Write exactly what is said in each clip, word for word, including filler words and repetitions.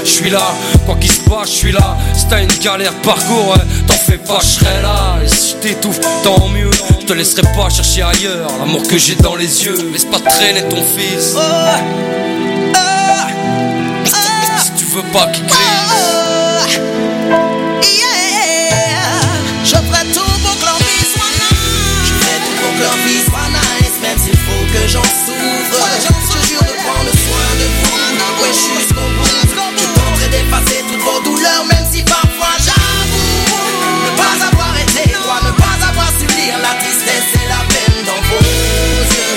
je suis là. Quoi qu'il se passe, je suis là. Si t'as une galère de parcours, ouais, t'en fais pas, je serai là. Et si je t'étouffe, tant mieux. Je te laisserai pas chercher ailleurs l'amour que j'ai dans les yeux. Laisse pas traîner ton fils. Oh, oh, oh, si tu veux pas qu'il glisse. Oh, yeah. Je ferai tout pour que leur vie soit nice. Je ferai tout pour que leur vie soit nice. Même s'il faut que j'en souffre. Je jure de prendre soin de vous. Ouais, jusqu'au bout. Je tenterai d'effacer toutes vos douleurs. Même si parfois j'avoue ne pas avoir été droit, ne pas avoir su lire la tristesse et la peine dans vos yeux.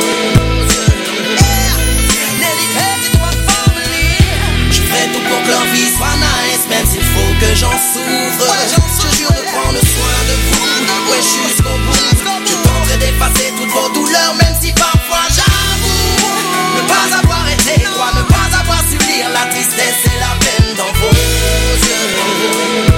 Je ferai tout pour que leur vie soit nice. Même s'il faut que j'en souffre. Je jure de prendre soin de vous. Ouais, jusqu'au bout. Je tenterai d'effacer toutes vos douleurs. Même si parfois j'avoue ne pas avoir été droit, ne pas avoir su lire la tristesse et la peine dans vos yeux.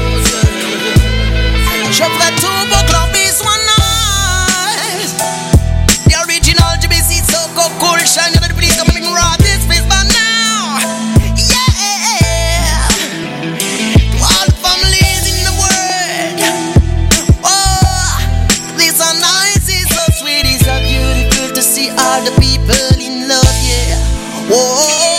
Je ferai tout pour que leur vie soit nice. The original G B C so cool. Shine the police coming raw. This face by now. Yeah. To all the families in the world. Oh, this so nice, it's so sweet, it's so beautiful to see all the people in love. Yeah. Whoa.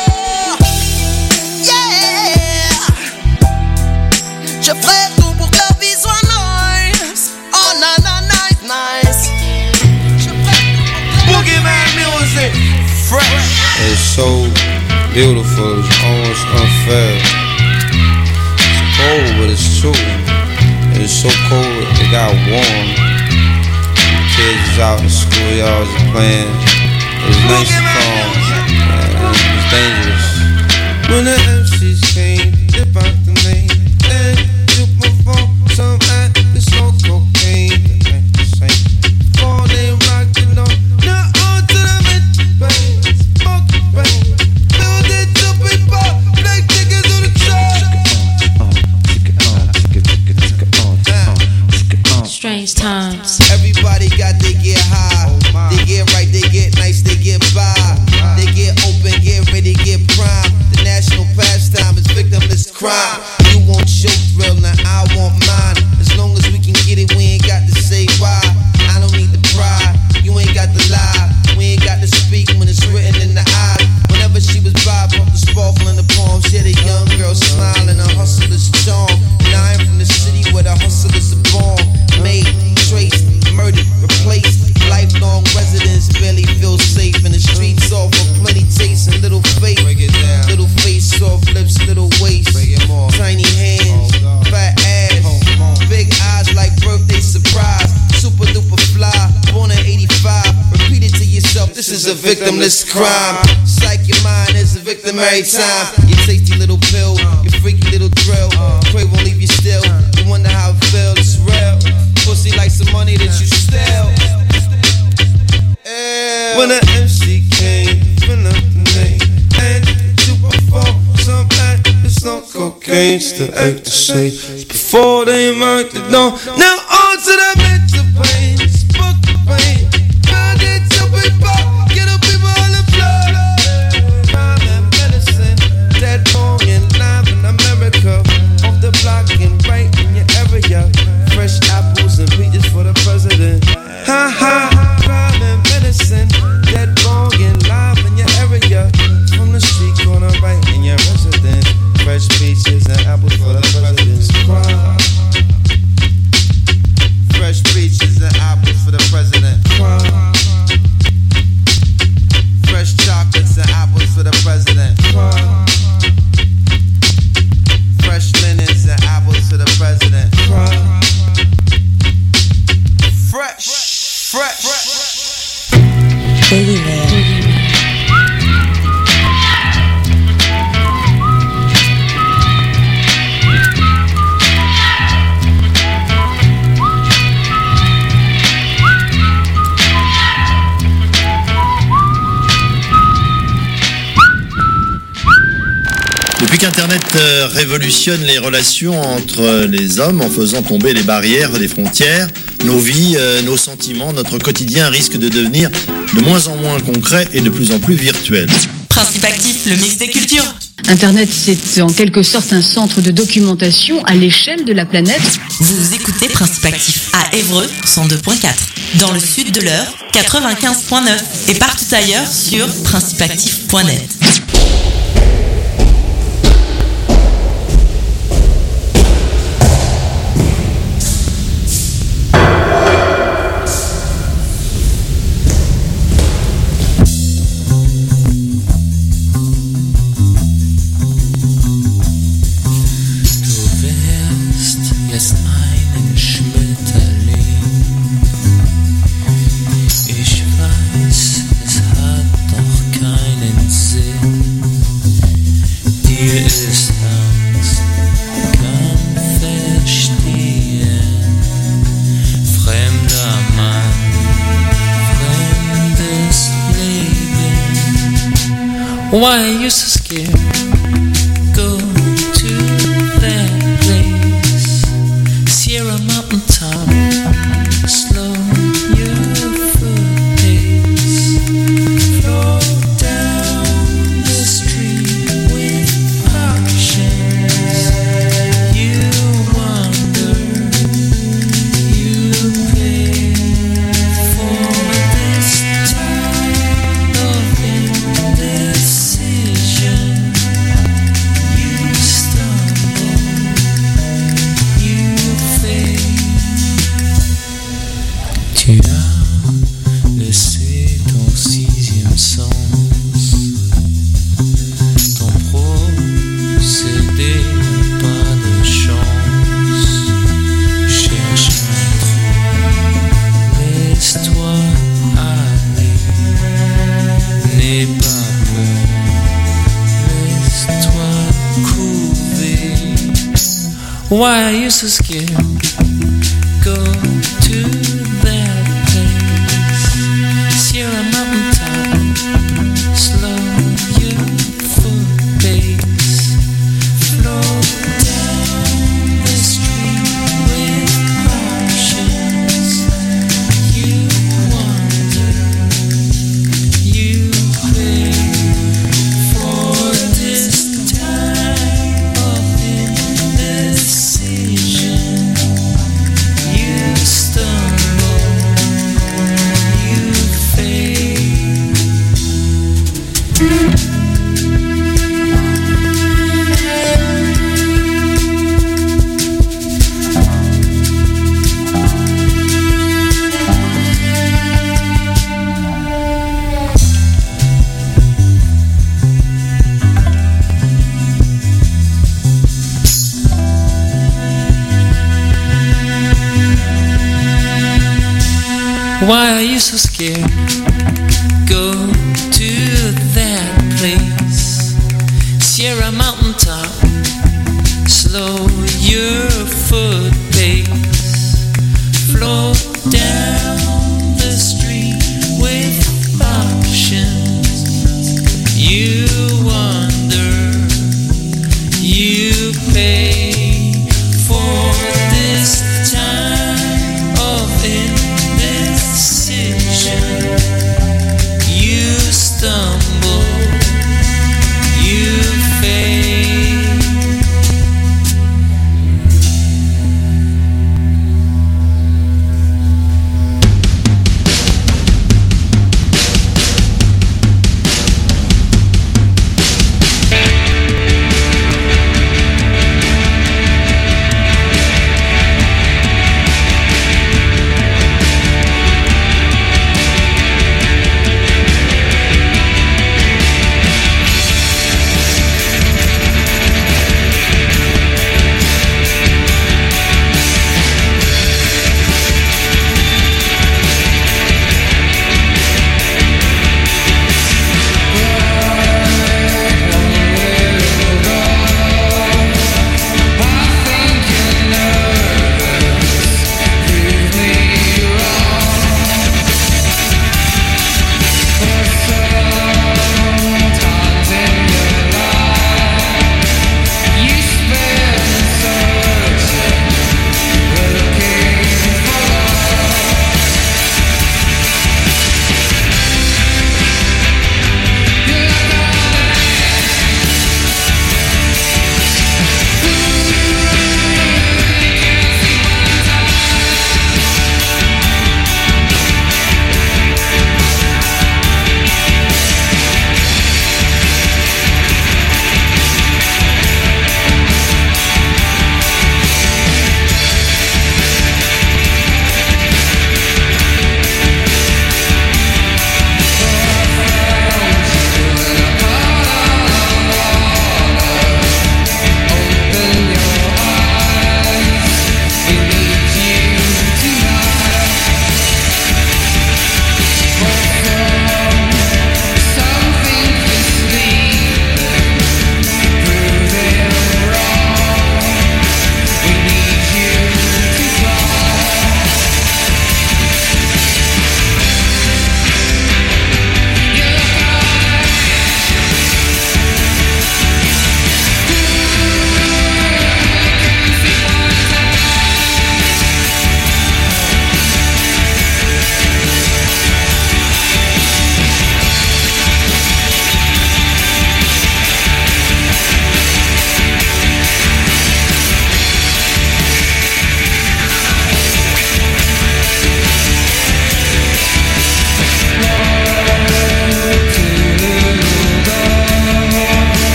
Yeah. Je ferai tout pour que leur vie soit nice. Oh, na na, nice, nice. Je ferai tout pour que leur vie Boogeyman music, fresh. It's so beautiful, it's almost unfair. It's cold, but it's true. It's so cold, it got warm. The kids is out in the schoolyards playing. It's nice and calm, and it's dangerous. When the M Cs came, dip out the name, then took my phone, some at the smoke cocaine. The ain't the same. All they rockin' on, now on to the mid-bang, smoke bang. Build it to people, black niggas on the track. Strange times. Everybody got they get high, they get right, they get nice, they get by, they get open, get ready, get prime. The national pastime is victimless crime. You want your thrill, now I want mine. As long as we can get it, we ain't got to say why. I don't need to pry, you ain't got to lie. We ain't got to speak when it's written in the eyes. Whenever she was by, pump the sparkle in the palm. She had a young girl smiling, a hustler's charm. And I am from the city where the hustlers are born. Made, traced, murdered, replaced. Lifelong residents barely feel safe in the streets. Off of plenty taste and little faith. Little face, soft lips, little waist. Tiny hands, fat ass, big eyes like birthday surprise. Super duper fly, born in eighty-five. Repeat it to yourself, this is a victimless crime. Psych your mind is a victim every time. Your tasty little pill, your freaky little thrill. Pray won't leave you still. You wonder how it feels, it's real. Pussy like some money that you steal. When the M C came, fill up the name, and two before some act, it's not cocaine, still act the same. Before they marked it down, now on to the mental pain, smoke the pain. Build it to people, get the people on the floor. Crime and medicine, dead wrong and live in America. Off the block and right in your area. Fresh apples and peaches for the president. Ha ha, crime and medicine, dead wrong and live in your area. From the street corner right in your residence. Fresh peaches and apples for the president's crime. Fresh peaches and apples for the president. Crime. Fresh chocolates and apples for the president. Crime. Fresh linens and apples for the president. Crime. Fresh, fresh, fresh. Boogeyman. Depuis qu'Internet euh, révolutionne les relations entre les hommes en faisant tomber les barrières des frontières, nos vies, euh, nos sentiments, notre quotidien risquent de devenir de moins en moins concrets et de plus en plus virtuels. Principe actif, le mix des cultures. Internet, c'est en quelque sorte un centre de documentation à l'échelle de la planète. Vous écoutez Principe Actif à Évreux, cent deux point quatre. Dans le sud de l'Eure, quatre-vingt-quinze point neuf. Et partout ailleurs sur principe actif point net. Why are you so scared? Go to that place, Sierra Mountain top. Slow your foot pace, flow down the street with options. You wonder, you pay for this time of indecision. You stumble, you fail. Tu as laissé ton sixième sens, ton procédé n'a pas de chance. Cherche un trou, laisse-toi aller, n'aie pas peur, laisse-toi couver. Why are you so scared? Go to that place, Sierra Mountain top. Slow your foot pace, flow down the street with options. You wonder, you pay for this time of indecision. You stumble, you fail. Why are you so scared? Go to that place, Sierra Mountain top. Slow your foot pace, flow down the street with options. You wonder, you pay for this time of indecision. You stumble, you fail.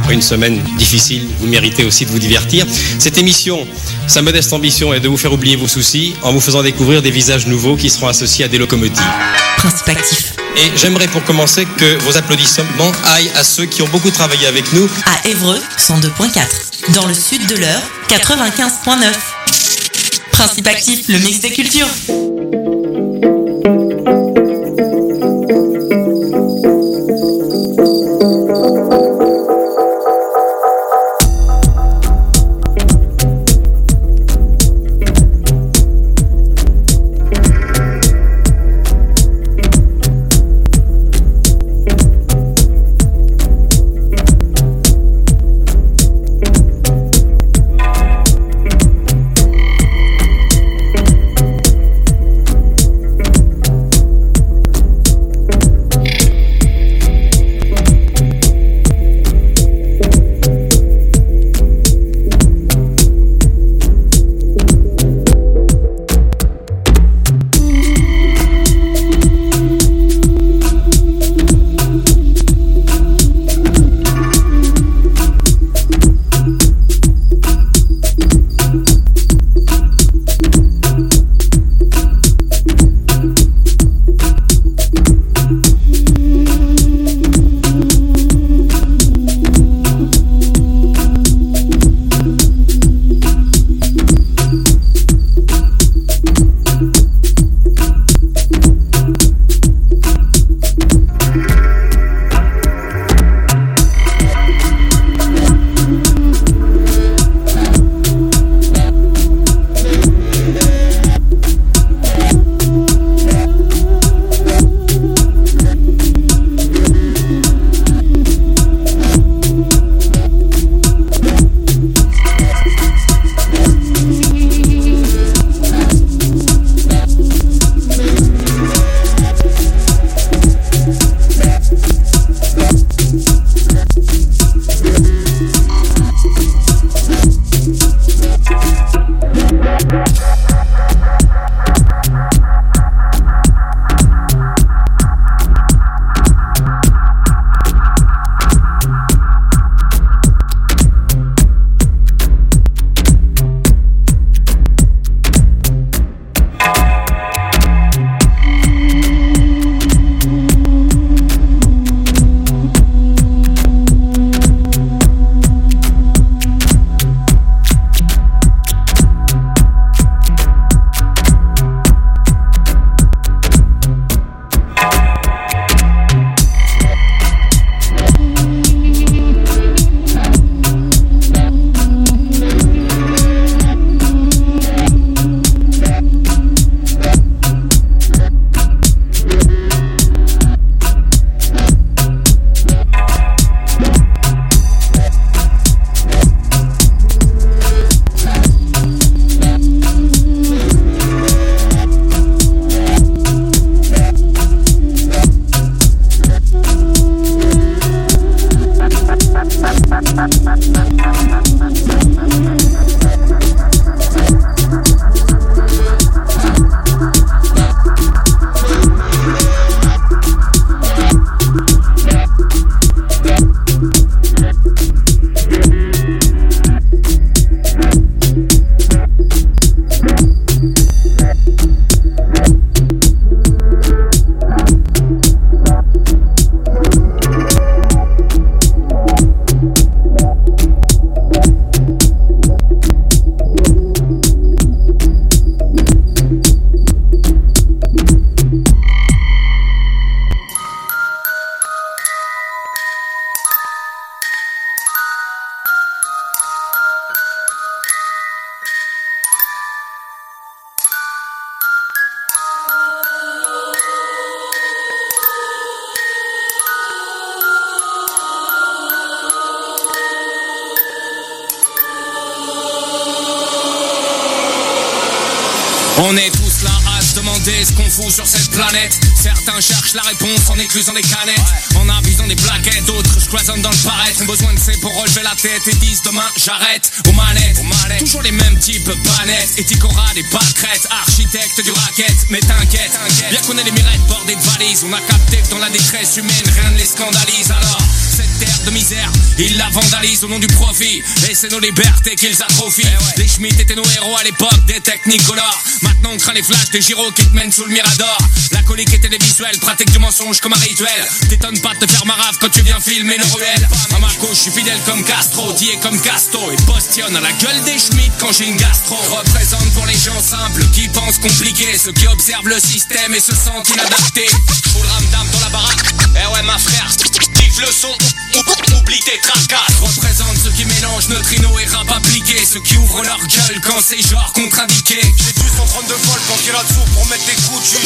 après une semaine difficile, vous méritez aussi de vous divertir. Cette émission, sa modeste ambition est de vous faire oublier vos soucis en vous faisant découvrir des visages nouveaux qui seront associés à des locomotives. Principe actif. Et j'aimerais pour commencer que vos applaudissements aillent à ceux qui ont beaucoup travaillé avec nous. À Évreux, cent deux point quatre. Dans le sud de l'Eure, quatre-vingt-quinze point neuf. Principe actif, le mix des cultures. On est tous là à se demander ce qu'on fout sur cette planète. Certains cherchent la réponse en éclusant des canettes, en abusant des plaquettes. D'autres cloisonnent dans le paraître, ont besoin de C pour relever la tête et disent demain j'arrête. Aux manettes, aux manettes, toujours les mêmes types bannettes. Éthicora, des pâquerettes, architectes du racket. Mais t'inquiète, bien qu'on ait les mirettes bordées de valises, on a capté que dans la détresse humaine rien ne les scandalise. Alors cette terre de misère Ils la vandalisent au nom du profit, et c'est nos libertés qu'ils atrophient. Les Schmitt étaient nos héros à l'époque des technicolores. Maintenant on craint les flashs des gyros qui te mènent sous le mirador. La colique et télévisuelle, pratique du mensonge comme un rituel. T'étonnes pas de te faire marave quand tu viens filmer le ruelle. À ma gauche, je suis fidèle comme Castro, dié comme Casto, et postionne à la gueule des Schmitt quand j'ai une gastro. Représente pour les gens simples qui pensent compliqué, ceux qui observent le système et se sentent inadaptés. Full ramdam dans la baraque, eh ouais ma frère, kiffe le son, oublie tes tracas. Représente ceux qui mélangent neutrino et rap appliqué, ceux qui ouvrent leur gueule quand c'est genre contre-indiqué. J'ai du cent trente-deux volts quand il y a dessous pour mettre des coups dessus.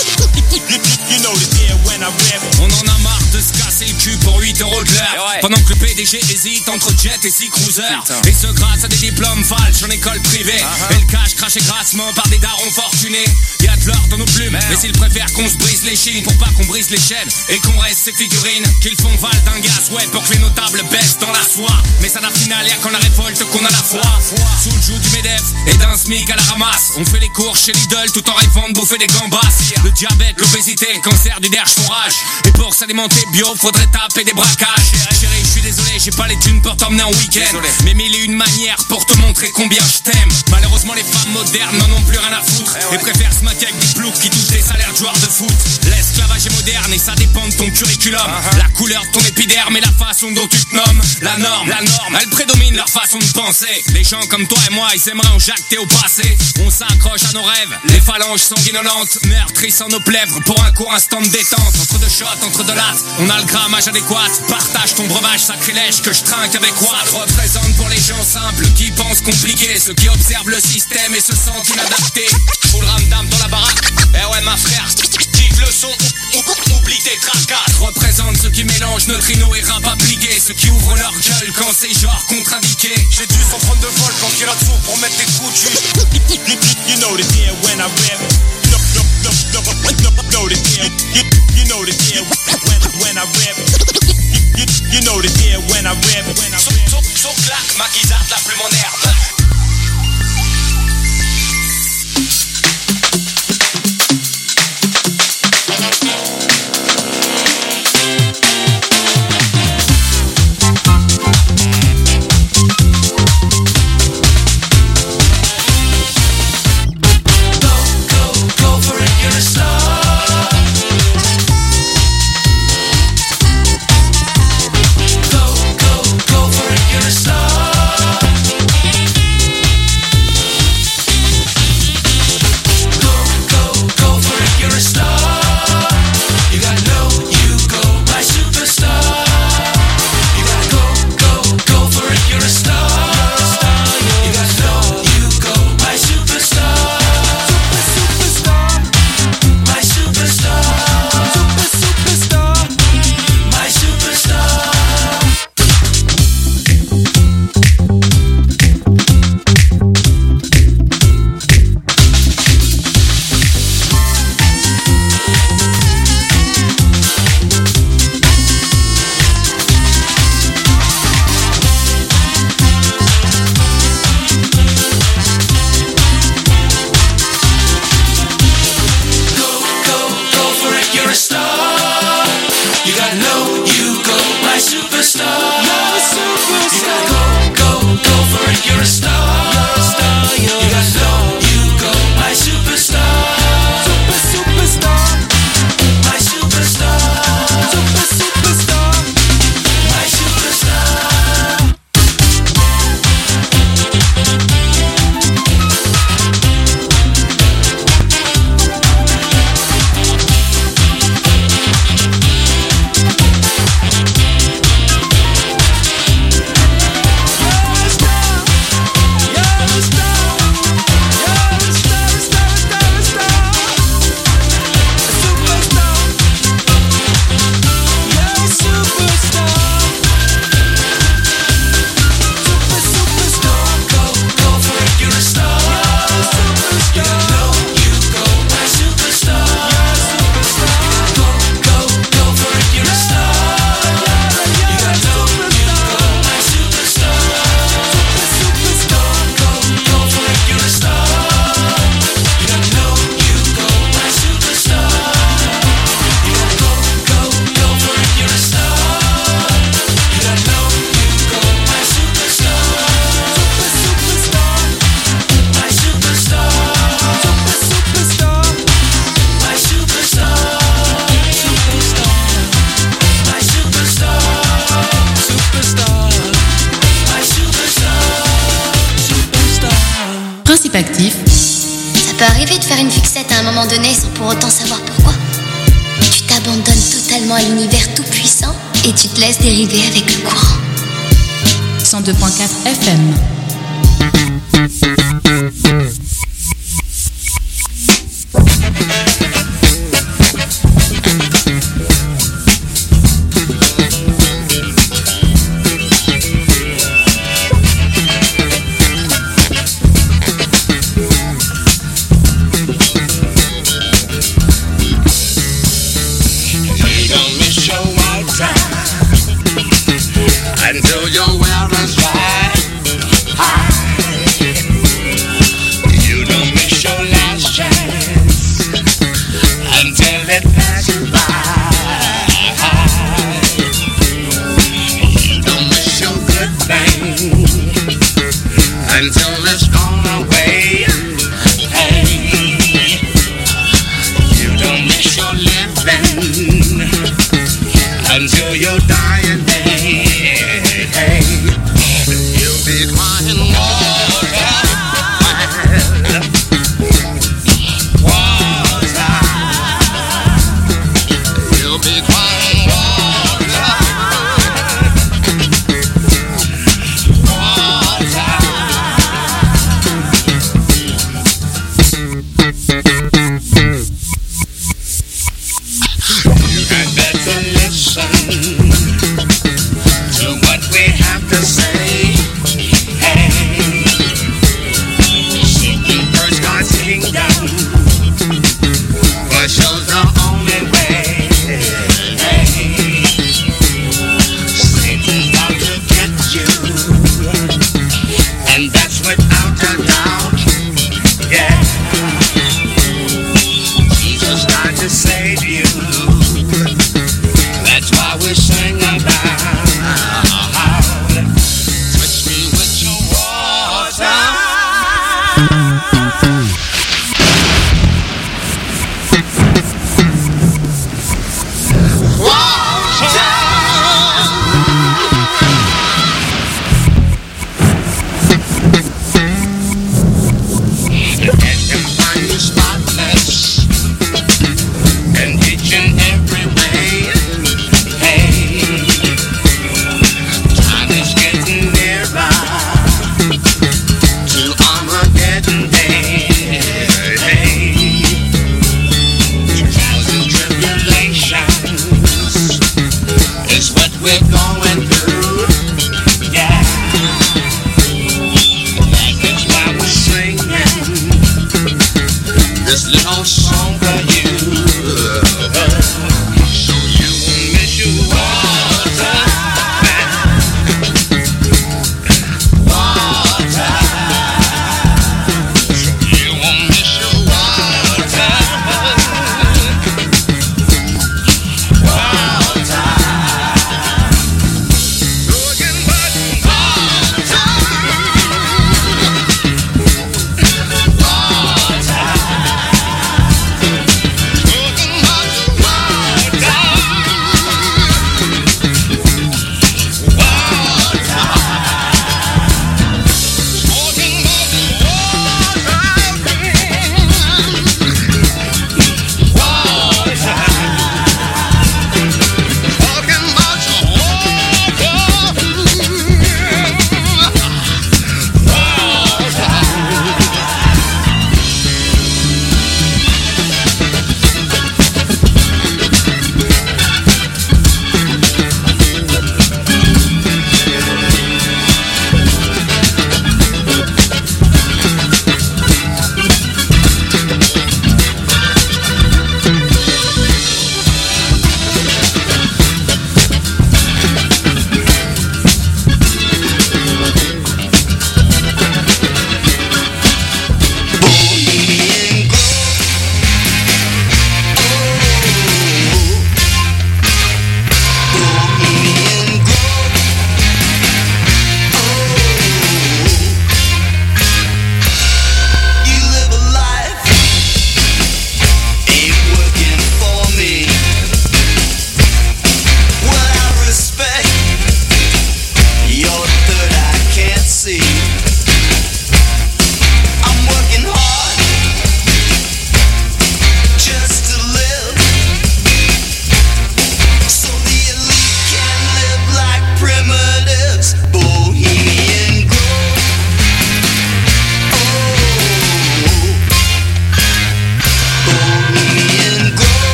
You know the deal when I rap. On en a marre de se casser le cul pour huit euros de l'heure, ouais. Pendant que le P D G hésite entre jet et six cruisers. Et ce grâce à des diplômes falches en école privée. uh-huh. Et le cash craché grassement par des darons fortunés. Y'a de l'or dans nos plumes, Merde. Mais s'ils préfèrent qu'on se brise les chines pour pas qu'on brise les chaînes et qu'on reste ces figurines qu'ils font val d'un gaz, ouais, pour que les notables baissent dans la foi. Mais ça n'a final, y'a qu'en la révolte qu'on a la foi. Sous le joug du MEDEF et d'un SMIC à la ramasse, on fait les cours chez Lidl tout en rêvant de bouffer des gambas. Le diabète, l'obésité, cancer du nerf font rage. Et pour s'alimenter bio, faudrait taper des braquages. Chérie, je suis désolé, j'ai pas les thunes pour t'emmener en week-end. Mais mille et une manières pour te montrer combien je t'aime. Malheureusement les femmes modernes n'en ont plus rien à foutre, eh ouais. Et préfèrent se maquiller avec des ploucs qui touchent des salaires de joueurs de foot. L'esclavage est moderne et ça dépend de ton curriculum. uh-huh. La couleur de ton épiderme et la façon dont tu te nommes. La norme, la norme, elle prédomine leur façon de penser. Les gens comme toi et moi, ils aimeraient en jacter au passé. On s'accroche à nos rêves, les phalanges sanguinolentes meurtrissent en nos plèvres pour un court instant de détente. Entre deux shots, entre deux lattes, on a le grammage adéquat. Partage ton breuvage sacrilège que je trinque avec quoi. Représente pour les gens simples qui pensent compliqué, ceux qui observent le système et se sentent inadaptés. Full ramdam dans la baraque, eh ouais ma frère, kiffe le son, oublie tes tracas. Représente ceux qui mélangent neutrino et rap appliqué, ceux qui ouvrent leur gueule quand c'est genre contre-indiqué. J'ai du cent trente-deux volts quand il y a dessous pour mettre des coups dessus. You know the deal when I rap. No, no, no, no, no, know the deal. You know the deal when, when I rap. You, you know the deal when I rap. When I rap. So, so, so claque, ma guisarde la plus moderne. Go, go, go for it, you're a star. Principe actif. Ça peut arriver de faire une fixette à un moment donné sans pour autant savoir pourquoi. Tu t'abandonnes totalement à l'univers tout puissant et tu te laisses dériver avec le courant. cent deux virgule quatre F M. Until you're wearing stripes.